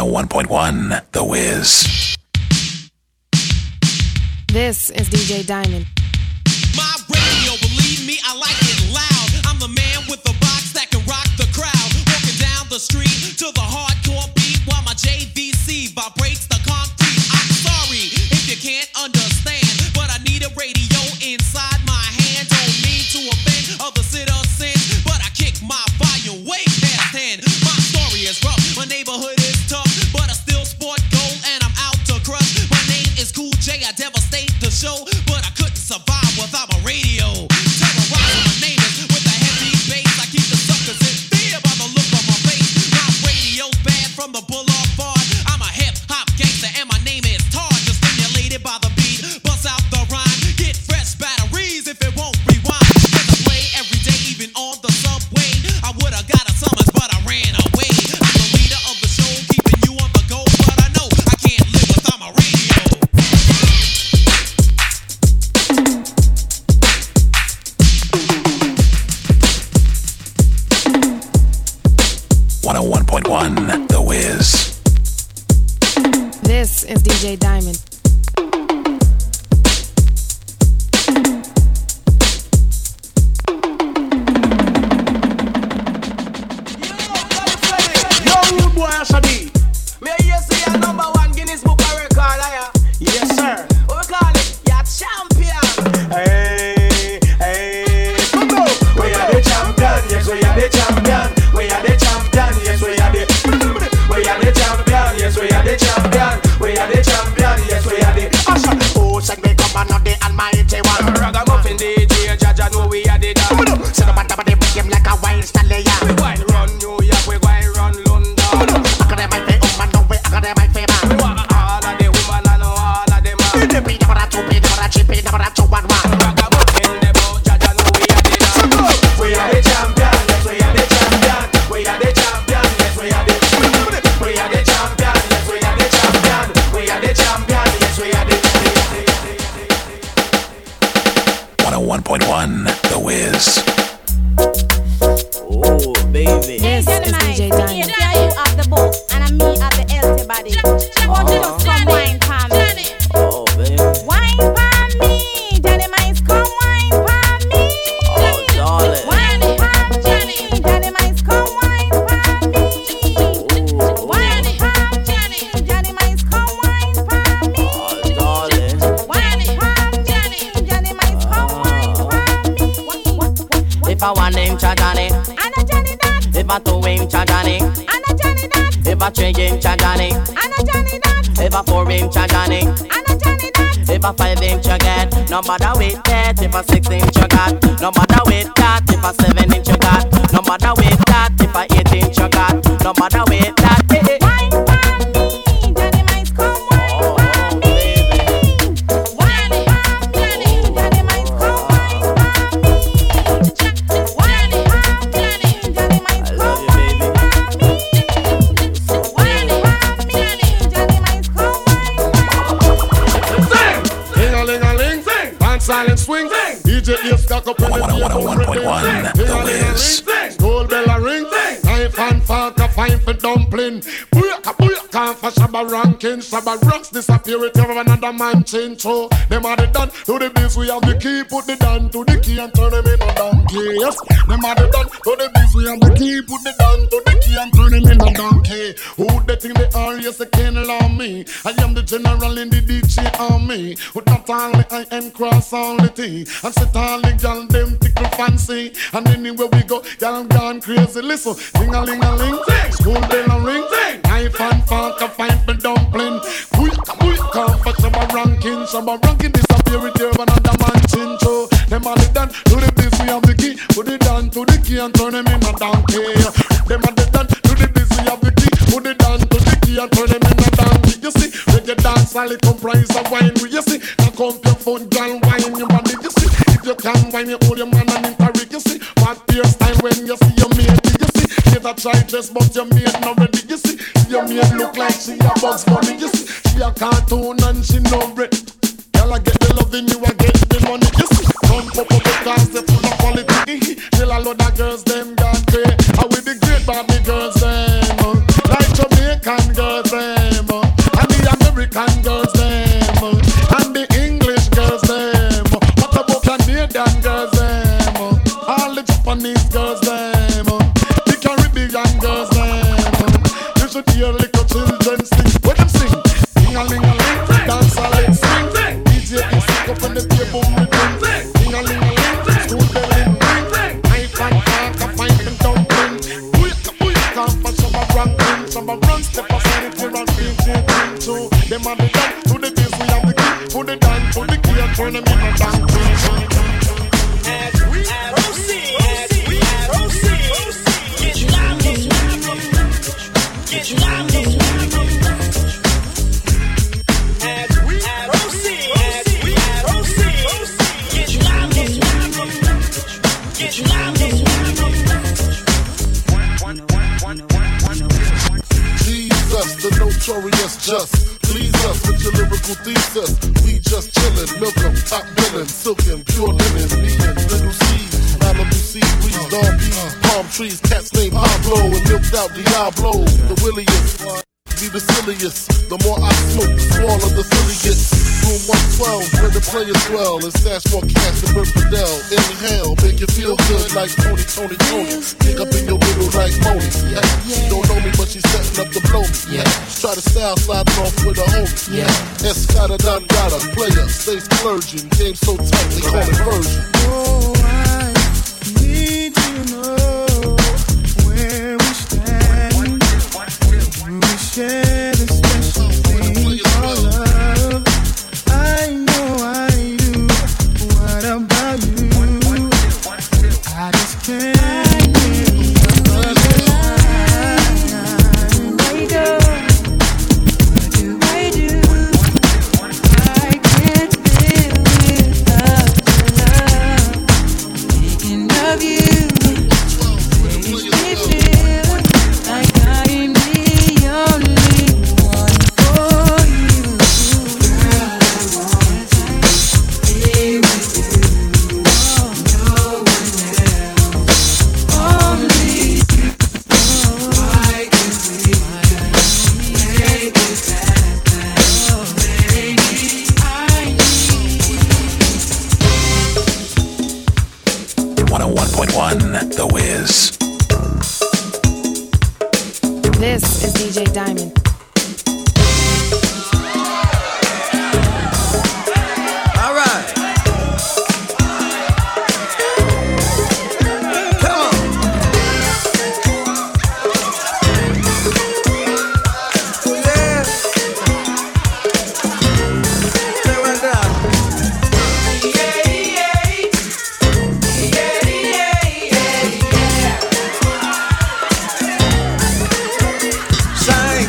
101.1 The Wiz. This is DJ Diamond. My radio, believe me, I like it loud. I'm the man with the box that can rock the crowd. Walking down the street to the hardcore beat while my JVC vibrates the concrete. I'm sorry if you can't understand, but I need a radio inside my hand. Don't mean to offend other citizens, but I kick my volume way past 10. My story is rough, my neighborhood is tough, but I still sport gold and I'm out to crush. My name is Cool J, I devastate the show, but I couldn't survive without my radio. Terrorizing my neighbors with a heavy bass. I keep the suckers in fear by the look on my face. My radio's bad from the boulevard. I'm a hip-hop gangster and my name is Tar. Just stimulated by the beat, bust out the rhyme. Get fresh batteries if it won't rewind. Cause I play every day, even on the subway. I would've got a summons, but I ran away. I'm the leader of the show, keeping you on the go, but I know I can't live without my radio. 101.1 The Wiz. This is DJ Diamond. Yo, rude boy, Ashadi. May you see a number one Guinness Book of Record, aya? Yes, sir. What we call it? You're champion. Hey, hey. We are the champion, yes, we are the champion. We are the champion, yes, we are the. We are the champion, yes, we are the champion. We are the champion, yes, we are the. Asha, oh, sing me come on, the almighty one. Ragamuffin DJ, Jaja, know we are the done. Sit up on top of the game like a wild stallion. We going run New York, we going run London. I got my pay, oh man, no way, I got my pay, man. We want all of the women, I know all of them, man. The beat, never a two, beat, never a cheap, beat, never a two, one. Ragamuffin, the boat, Jaja, know we are the done. We are the champion, yes, we are the champion. We are the champion, yes, we are the. We are the champion, yes, we are the champion. We are the champion, yes, we are the. 101.1 The Wiz. Oh, baby. This is DJ Diamond. Yeah, you have the book and I'm me have the healthy body. Want you to come wine for me. Oh, baby. Wine for me. Johnny Mice, come wine for me. Oh, darling. Wine for Johnny. Johnny Mice, come wine for me. Wine for Johnny. Johnny Mice, come wine for me. Oh, darling. Wine for Johnny. Johnny Mice, come wine for me. If I want him, Johnny. And a Johnny that. If I two him, Johnny. And a Johnny that. If I three him, Johnny. And a Johnny that. If I four him, Johnny. And a Johnny that. If I 5 inch you get, no matter with that. If I 6 inch you got, no matter with that. If I 7 inch you got, no matter with that. If I 8 inch you got, no matter with that. Wine for me, Johnny Mice, come wine for me. Wine for Johnny, Johnny Mice, come wine for me. Wine for Johnny, Johnny Mice, I come love you, wine baby. for me. Wine for Johnny, Johnny Mice, come wine for me. Ding-a-ling-a-ling, sing. Dance silent swing, sing. DJ ears stuck up in the 101.1 The Wiz. School bell a ring, sing. Knife and fork a fine for dumpling. Booyaka for Shabba ranking. Shabba rocks disappear with another man change. So them are the done to the biz. We have the key, put the down to the key and turn them in a donkey. Yes, them are the done to the biz. We have the key, put the down to the key and turn them in a donkey. Who they think they are? Yes, they can't allow me. I am the general in the DJ army. With not only I and cross all the T. And sit all the gal them tickle fancy. And anywhere we go, gal gone crazy. Listen, ding-a-ling-a-ling, school bell a ring, knife and fork a fine for dumpling. Come for Shabba ranking disappear with your another man chin. So them all the done to the biz. We have the key, put it down to the key and turn them in a donkey. Them all the done to the biz. We have the key, put it down to the key and turn them in a donkey. You see, reggae dance all it comprise of wine. You see, now come your phone, girl, wine your body. You see, if you can wine, you hold your man and in Paris. You see, what your style when you see your mate. You see, get a try dress, but your mate not ready. You see, your mate look like she a Bugs Bunny. You see, she a cartoon and she no bread. Girl, I get the loving, you I get the money. You see, come pop up because they full of quality. Till a lot of girls them got great. I with the great Barbie girls them. Like Jamaica Jamaican girls them, and the American girls them, and the English girls them. What about Canadian girls them? All the Japanese girls them, the Caribbean girls them. You should hear little children sing. What them sing? Ding-a-ling-a-ling, dance a ling sing. DJ can stick up on the table with them. Ding-a-ling-a-ling, school bell ring ring. Knife and fork, a fight and dumpling. Booyaka, for some a ranking, some a run step aside if you're on DJ thing too. Them are the dance to the days we have the key. Put the dance, put the key, and turn them in a dance. Jesus, the notorious just. Please us with your lyrical thesis. We just chillin', milk 'em, top billin', silkin', pure linen, me and little C's, Malibu sea breeze, dawn peas, palm trees, cats named Pablo, and milked out Diablo, the williest. Be the silliest. The more I smoke, the smaller the silly gets. Room 112, where the players dwell, and stash more cash than Bert Fidel. Inhale, make you feel good like Tony. Pick up in your middle like Moni. Yeah. She don't know me, but she's setting up to blow me. Yeah. She try to style sliding off with a homie. Yeah. Escada Don Gata, player, stay splurging. Game so tight, they call it version. Oh, I need to know where we stand. We share this special thing called love. I know I do. What about you? I just can't get enough. Where do I go? What do I do? I can't live without your love. Thinking of you makes me feel like I'm the only one for you. Girl, I want to be with you. No one else, only you. Why can't we make it happen? Baby, I need 101.1 The Wiz. This is DJ Diamond. All right. Come on. Yeah. Stay right down. Sing.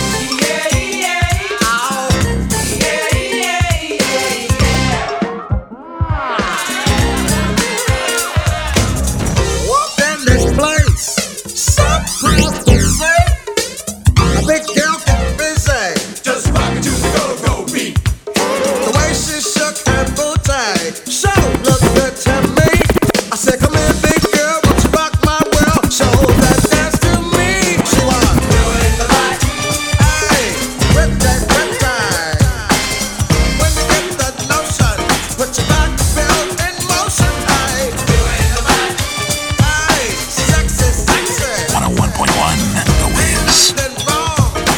Walked in this place, some proud to say, a big girl can be say, just rock it to the go-go beat. The way she shook her booty, so look good to me. I said, come here, big girl, won't you rock my world? Show that dance to me. She was doing the right, hey, with that time. When you get that notion, put your back belt in motion, hey, doing the right, hey, sexy, sexy. 101.1 The Wiz. Nothing wrong.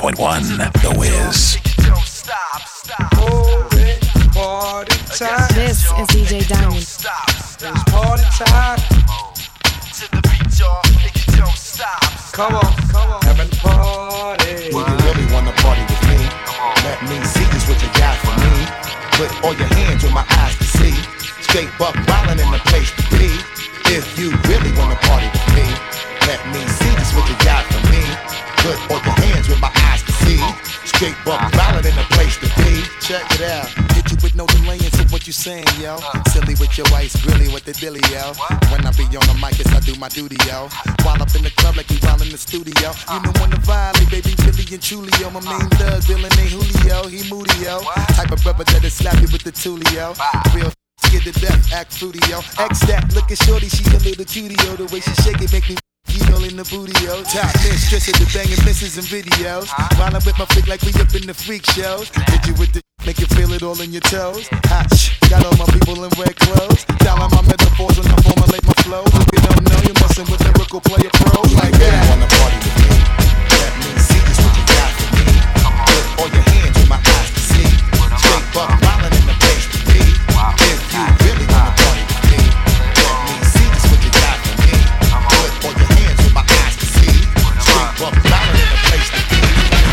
101.1 The Wiz. Party time. This is DJ Diamond. It's party time. Come on, having a party. If you really wanna party with me, let me see just what you got for me. Put all your hands where my eyes can see. Straight buck wildin' in the place to be. If you really wanna party with me, let me see just what you got for me. Put all your hands where my eyes can see. Straight buck wildin' in the place to be. Check it out. Hit you with no delay into what you saying, yo. Silly with your ice, grilly with the dilly, yo. When I be on the mic, yes, I do my duty, yo. While up in the club like we while in the studio. You know when to violate, baby, really and truly, yo. My main thug, Dylan ain't Julio, he moody, yo. Type of brother that'll slap you with the tulio. Real get to death, act fruity, yo. X that, look at shorty, she a little cutie, yo. The way she shake it make me all in the booty, yo. Top mistress of the banging misses and videos. While I'm with my freak like we up in the freak shows. Hit you with the make you feel it all in your toes. Hot got all my people in red clothes. Dialing my metaphors when I formulate my flows. If you don't know, you messing with lyrical player pros like that. You wanna party with me? Let me see just what you got for me. Put all your hands where my eyes can see. Straight buck wildin' in the place to be. If you really wanna party with me, let me see just what you got for me. Put all your hands where my eyes can see. Straight buck wildin' in the place to be.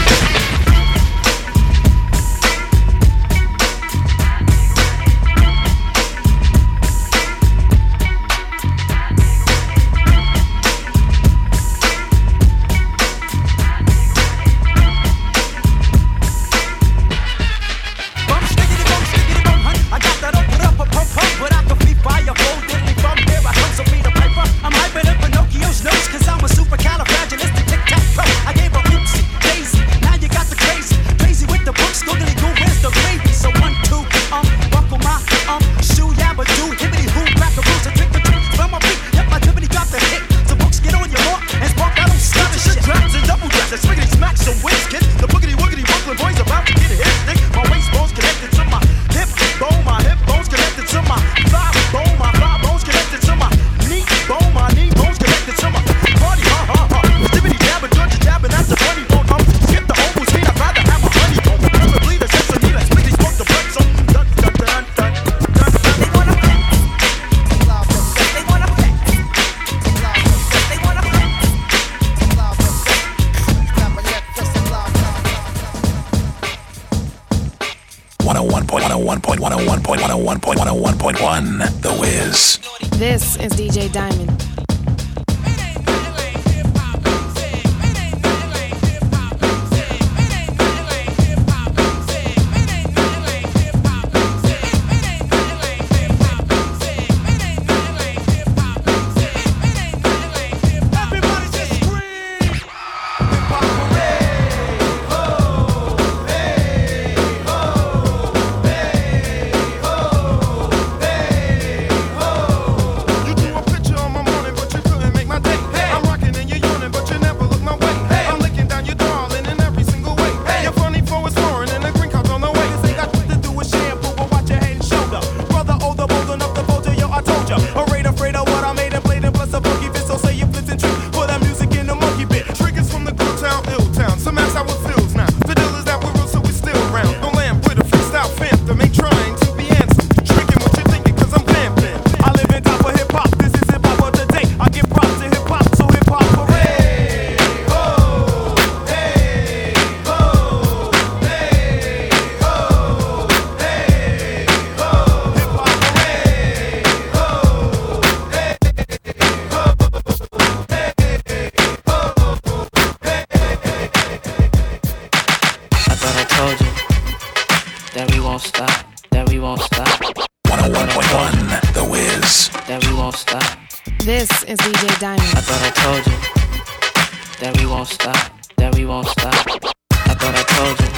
The Wiz. This is DJ Diamond. This is DJ Diamond. I thought I told you that we won't stop, that we won't stop. I thought I told you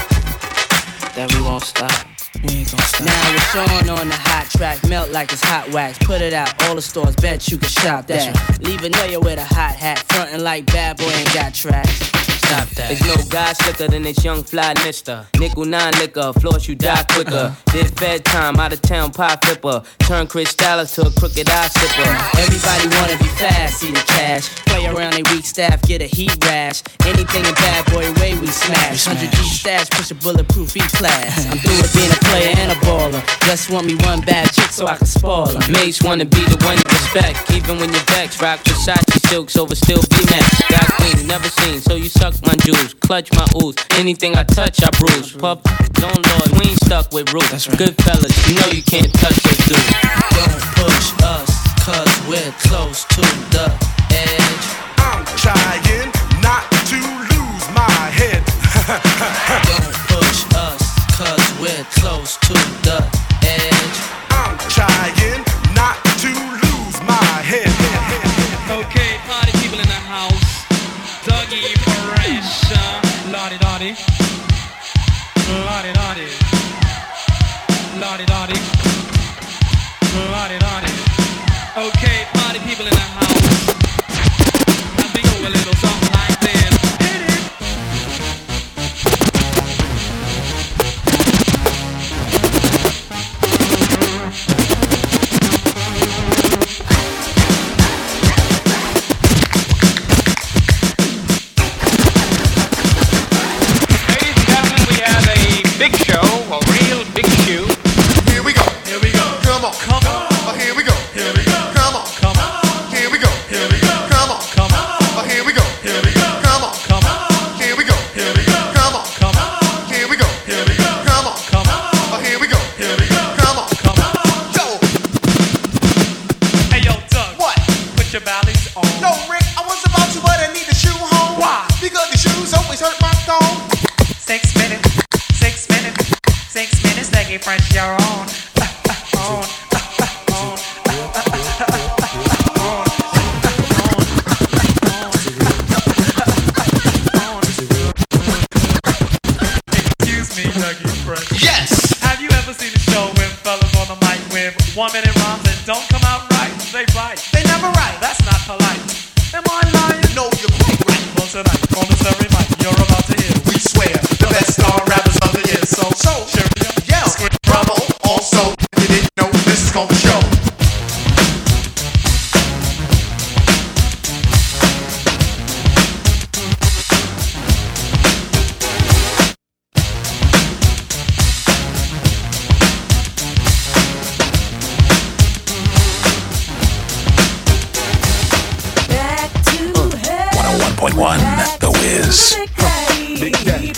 that we won't stop. We ain't gonna stop. Now it's on the hot track, melt like it's hot wax. Put it out, all the stores, bet you can shop that. Right. Leave a Noya with a hot hat, frontin' like bad boy ain't got tracks. Stop that. There's no guy slicker than this young fly mister. Nickel 9 liquor, floss you die quicker. Did Fed time, out of town pie flipper. Turn Chris Dallas to a crooked eye sipper. Everybody wanna be fast, see the cash. play around, they weak staff get a heat rash. Anything in bad boy way we smash. 100 deep stash, push a bulletproof E-class. I'm through with being a player and a baller. Just want me one bad chick so I can spoil her. Mates wanna be the one you respect, even when you're vexed. Rock Versace silks over still B-Max. Got queen, never seen, so you suck my jewels. Clutch my ooze, anything I touch I bruise. Puff, don't lord, we ain't stuck with rules. Right. Good fellas, you know you can't touch this dude. Don't push us, cause we're close to the edge. I'm trying not to lose my head. Don't push us, cause we're close to the edge. I'm trying not to lose my head. Okay, party people in the house. Dougie Fresh, Lottie Dottie. Lottie Dottie. Lottie Dottie. Lottie Dottie. Okay, party people in the house. Now we go a little something like this. Hit it. Ladies and gentlemen, we have a big show, a real big shoe. Here we go. Here we go. Come on. Come on. Oh, here we go. Here we go. Come on. Come on. Here we go. Here we go. Come on. Come on. Oh, here we go. Here we go. Come on. Come on. Here we go. Here we go. Come on. Come on. Here we go. Here we go. Come on. Come on. Oh, here we go. Here we go. Come on. Come on. Yo. Hey yo, Doug. What? Put your balance on. No, Rick, I was about to, but I need the shoe home. Why? Because the shoes always hurt my thumb. 6 minutes, 6 minutes, 6 minutes, Dougie Fresh, you're on. Excuse me, Dougie Fresh. Yes. Have you ever seen a show with fellas on the mic with 1 minute rhymes that don't come out right? They fight. They never right. That's not polite. Am I lying? No, you're quite right. Well, tonight, on the Surrey mic, you're about to hear. We swear the best star rappers of the year. So, Sure, yeah, scream bravo. Also, you didn't know this is called the show. Back to hell. 101.1 The Wiz. Big Daddy.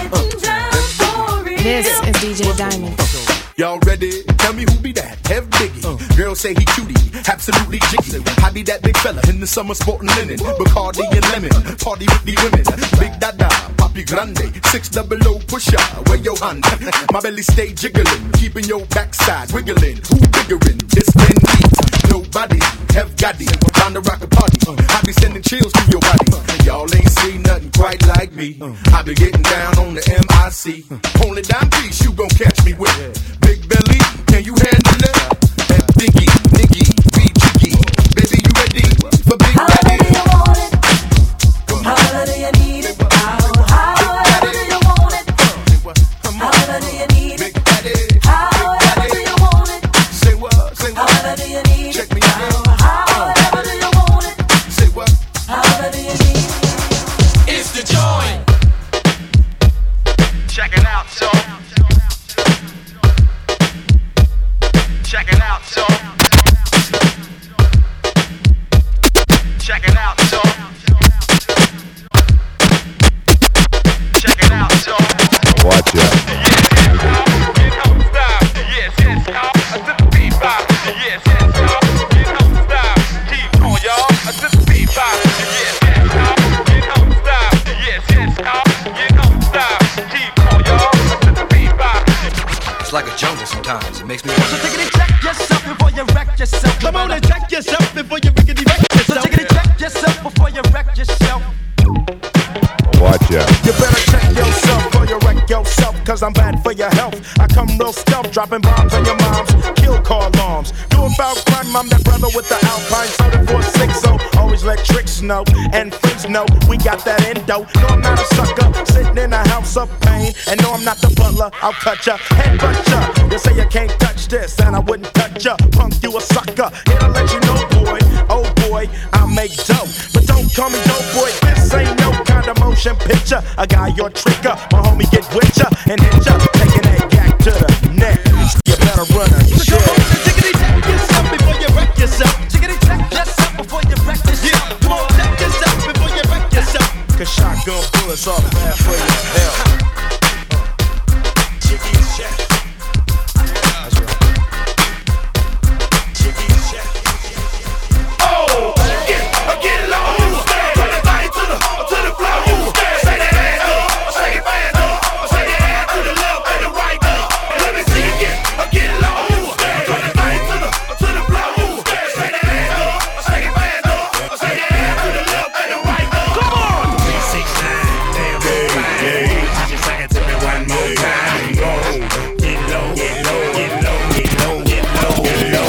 This is DJ Diamond. Y'all ready? Tell me who be that? Hev Biggie. Girls say he cutie, absolutely jiggy. I be that big fella in the summer sporting linen. Bacardi and lemon, party with the women. Big Dada, Papi Grande, 600 pusher. Where your hand? My belly stay jiggling, keeping your backside wiggling. Who biggerin'? This can be nobody. Hev Gotti, time to rock a party. I be sending chills to your body. Y'all ain't seen nothing quite like me. I be getting down on the MIC. Only dime piece you gon' catch me with. Big belly, can you handle it? That dinky, ninky, be cheeky. Baby, you ready for Big Daddy? How do you want it? How do you need it? How do you want it? How do you need it? Big Daddy, How do you want it? say what? Say what? How do you need it? Check me out. How do you want it? Say what? How do you need it? It's the joint. Check it out, so. Check it out, so. Check it out, so. Check it out, so. Watch out. It's like a jungle sometimes. It makes me So take it and check yourself before you wreck yourself. Come on and check yourself before you rickety wreck yourself. So take it and check yourself before you wreck yourself. Watch out. You better check yourself before you wreck yourself, cause I'm bad for your health. I come real stealth, dropping bombs on your moms, kill car alarms. Do about crime, I'm that brother with the Alpine 7460. Always let tricks know and freaks know we got that endo. No, I'm not a sucker, sitting in a house of pain. And no, I'm not the butler, I'll cut ya, headbutt ya. You say you can't touch this, and I wouldn't touch ya. Punk, you a sucker, here to let you know, boy. Oh boy, I make dough, but don't ya. I got your trick up, my homie get with ya and hit ya, taking that yak to the neck. You better run a shit. Chickity check yourself before you wreck yourself. Chickity check yourself before you wreck yourself. Come on, check yourself before you wreck yourself. Cause shotgun bullets are bad for your health. Chickity check. That's right. Chickity check. Oh, get it on. You stay. Put that body to the floor. You stay. Shake that ass up. Shake it fast up. Shake that ass to the left and the right up. Let me see you get it on. You stay. Put that body to the floor. You stay. Shake that ass up. Shake it fast up. Shake that ass to the left and the right up. Come on. 3, 6, 9. Damn, just sing it to me one more time. Go. Get low, get low, get low, get low, get low, get low.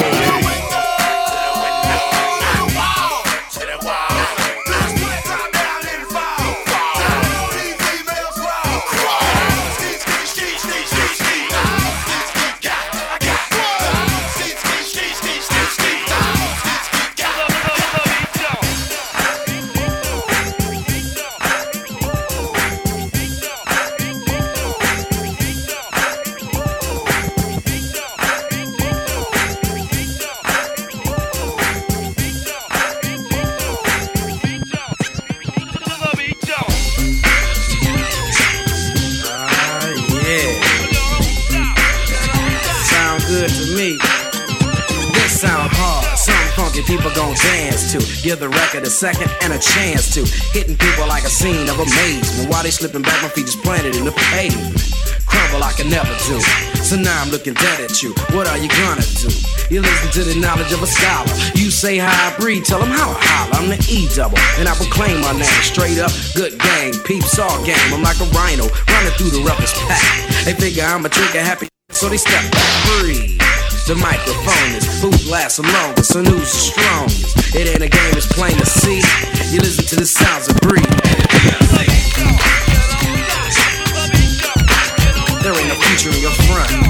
People gon' dance to. Give the record a second and a chance to. Hitting people like a scene of amazement. While they slipping back, my feet just planted in the pavement. Crumble I can never do. So now I'm looking dead at you. What are you gonna do? You listen to the knowledge of a scholar. You say how I breathe, tell them how I holler. I'm the E-double, and I proclaim my name. Straight up, good gang, peeps all game. I'm like a rhino, running through the roughest pack. They figure I'm a trigger happy, so they step back, breathe. The microphone is who lasts the longest and who's the strongest. It ain't a game, it's plain to see. You listen to the sounds of breathe. There ain't no future in your front.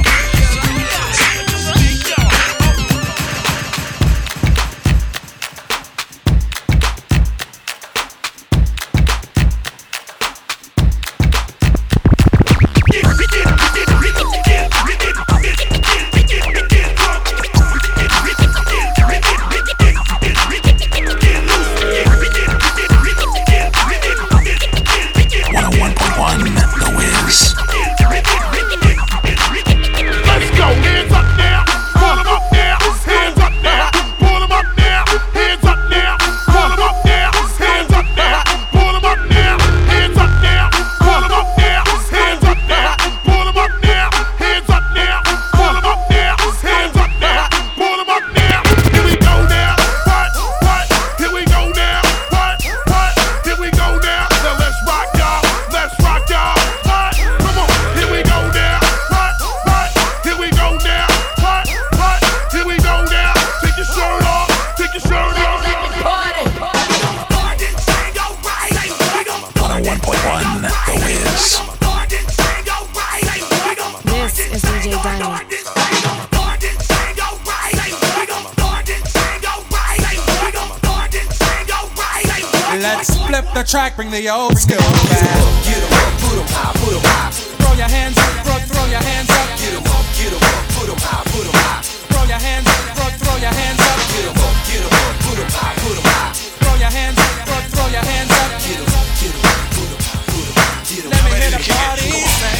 Track, bring the old school back. Get 'em up, put 'em high, put 'em high. Throw your hands up, throw your hands up. Get 'em up, put 'em high, put 'em high. Throw your hands up, throw your hands up. Get 'em up, put 'em high, put 'em high. Throw your hands up, throw your hands up. Get 'em up, put 'em high, put 'em high. Let me hear the party say.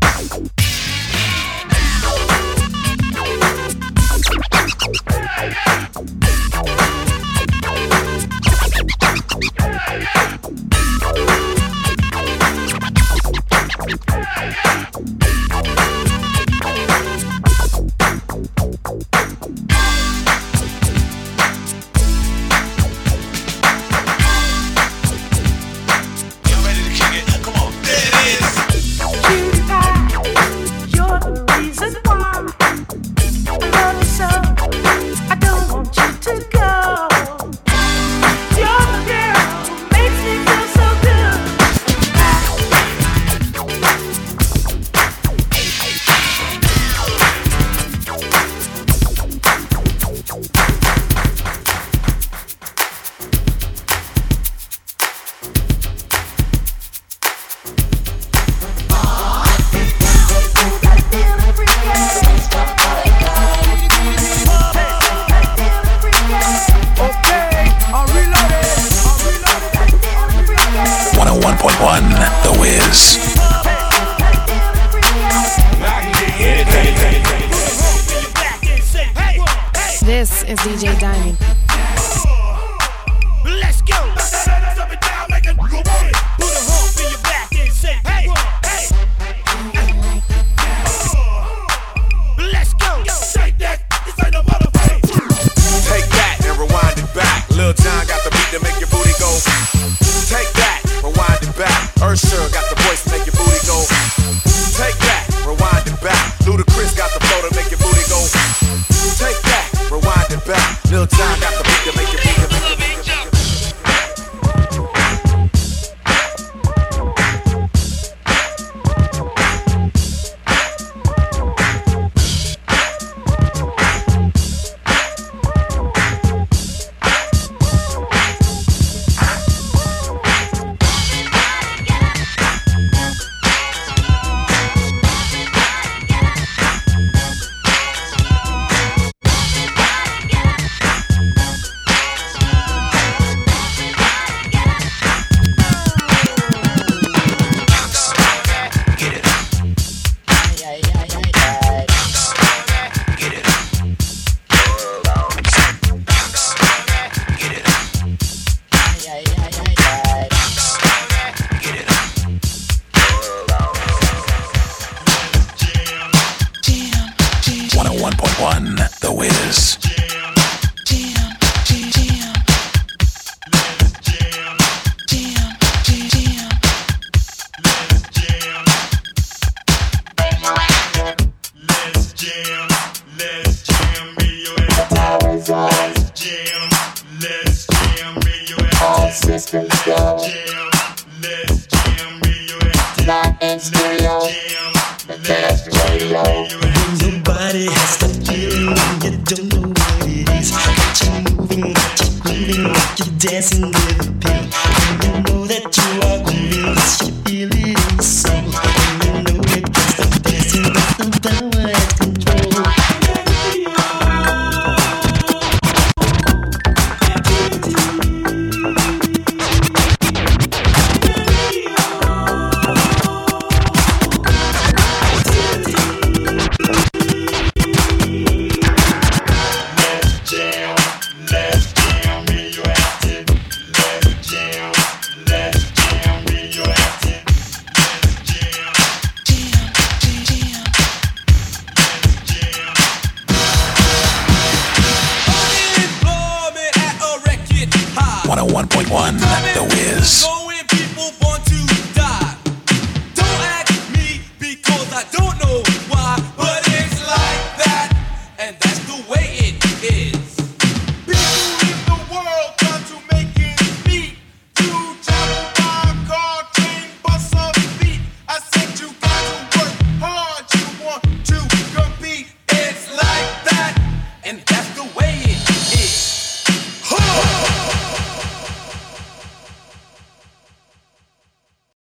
Hey! This is DJ Diamond. Let's go. Up and down like a put a hump in your back and say, hey, hey. Let's go. Shake that. This ain't no motherfucker. Take that and rewind it back. Lil Jon got the beat to make your booty go. Take that, rewind it back. Usher got the voice to make your booty go. Take that, rewind it back. Ludacris got the flow to make your booty go. Take that, rewind it back. Lil Jon got the beat to make your booty go. The Wiz. Systems go. Let's jam, not in stereo. That's the radio. When your body has that feeling when you don't know what it is. Got you moving, got you grooving, got you dancing with the beat. And you know that you are grooving, 'cause you feel it in the soul. And you know it gets the dancing, got the power at control. The Wiz.